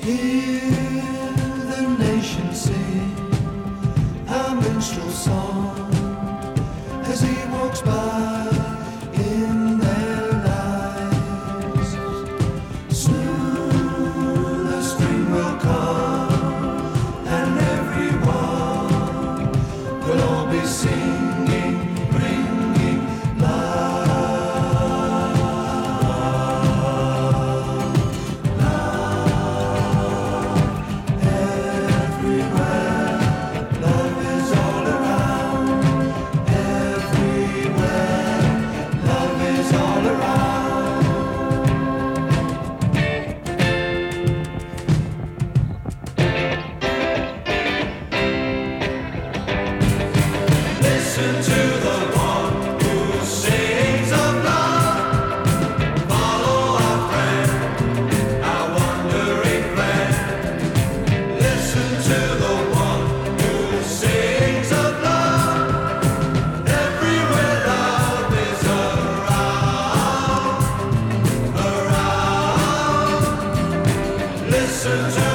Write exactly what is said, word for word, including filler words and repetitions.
Hear the nation sing a minstrel song as he walks by in their lives. Soon the spring will come and everyone will all be singing, bringing love. Listen to the one who sings of love. Follow our friend, our wandering friend. Listen to the one who sings of love. Everywhere love is around, around. Listen to